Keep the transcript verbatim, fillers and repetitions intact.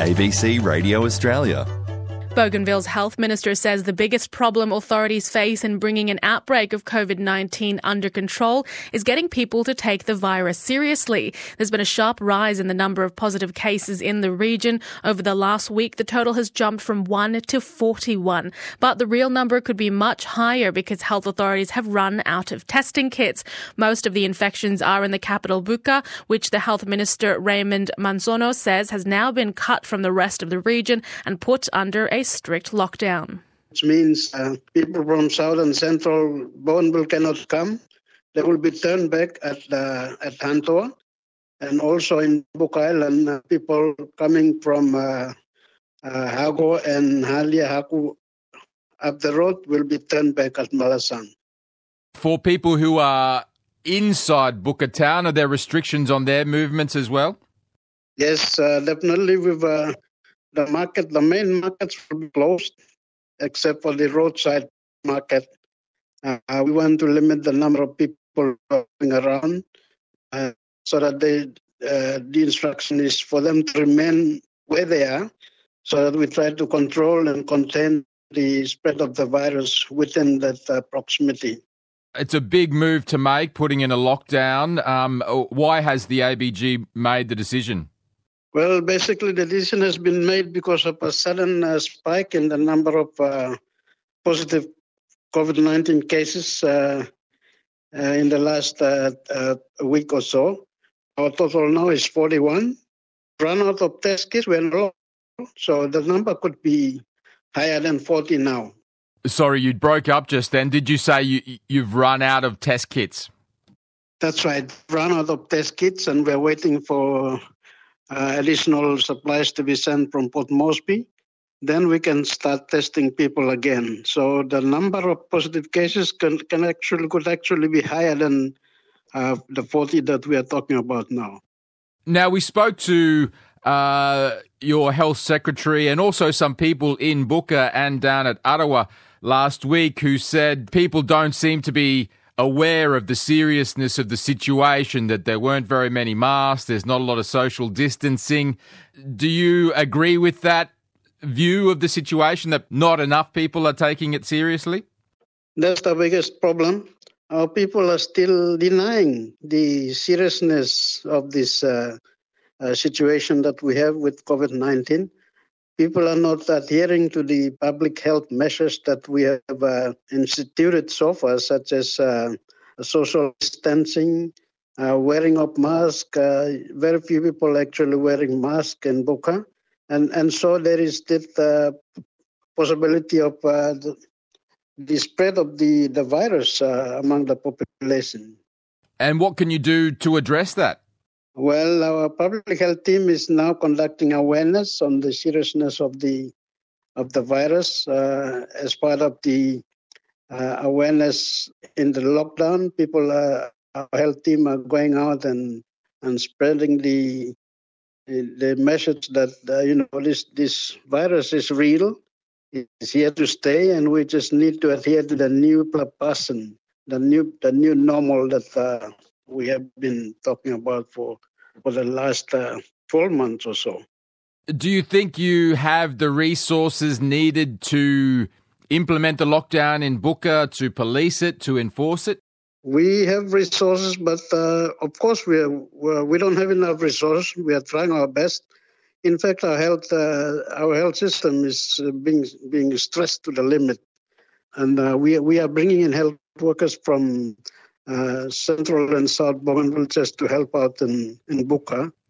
A B C Radio Australia. Bougainville's health minister says the biggest problem authorities face in bringing an outbreak of COVID nineteen under control is getting people to take the virus seriously. There's been a sharp rise in the number of positive cases in the region. Over the last week, the total has jumped from one to forty-one. But the real number could be much higher because health authorities have run out of testing kits. Most of the infections are in the capital, Buka, which the health minister, Raymond Manzono, says has now been cut from the rest of the region and put under a strict lockdown. Which means uh, people from south and central Bougainville cannot come. They will be turned back at uh, at Tantoa. And also in Buka Island, uh, people coming from uh, uh, Hago and Halia Haku up the road will be turned back at Malasan. For people who are inside Buka town, are there restrictions on their movements as well? Yes, uh, definitely. With uh, the market, the main markets will be closed, except for the roadside market. Uh, we want to limit the number of people going around, uh, so that they, uh, the instruction is for them to remain where they are, so that we try to control and contain the spread of the virus within that uh, proximity. It's a big move to make, putting in a lockdown. Um, why has the A B G made the decision? Well, basically the decision has been made because of a sudden uh, spike in the number of uh, positive COVID nineteen cases uh, uh, in the last uh, uh, week or so. Our total now is forty-one. Run out of test kits, we're low, so the number could be higher than forty now. Sorry, you broke up just then. Did you say you, you've run out of test kits? That's right. Run out of test kits, and we're waiting for uh, additional supplies to be sent from Port Moresby. Then we can start testing people again. So the number of positive cases can, can actually could actually be higher than uh, the forty that we are talking about now. Now, we spoke to uh, your health secretary and also some people in Buka and down at Ottawa last week who said people don't seem to be aware of the seriousness of the situation, that there weren't very many masks, there's not a lot of social distancing. Do you agree with that view of the situation, that not enough people are taking it seriously? That's the biggest problem. Our people are still denying the seriousness of this uh, uh, situation that we have with COVID nineteen. People are not adhering to the public health measures that we have uh, instituted so far, such as uh, social distancing, uh, wearing of masks. Uh, very few people actually wearing masks in Buka. And and so there is this uh, possibility of uh, the, the spread of the, the virus uh, among the population. And what can you do to address that? Well, our public health team is now conducting awareness on the seriousness of the of the virus uh, as part of the uh, awareness in the lockdown. People, uh, our health team, are going out and and spreading the the message that uh, you know this this virus is real, it's here to stay, and we just need to adhere to the new person, the new the new normal that uh, we have been talking about for for the last uh, twelve months or so. Do you think you have the resources needed to implement the lockdown in Buka, to police it, to enforce it? We have resources, but uh, of course we are, we don't have enough resources. We are trying our best. In fact, our health uh, our health system is being being stressed to the limit, and uh, we we are bringing in health workers from uh, Central and South Bougainville just to help out in in Buka.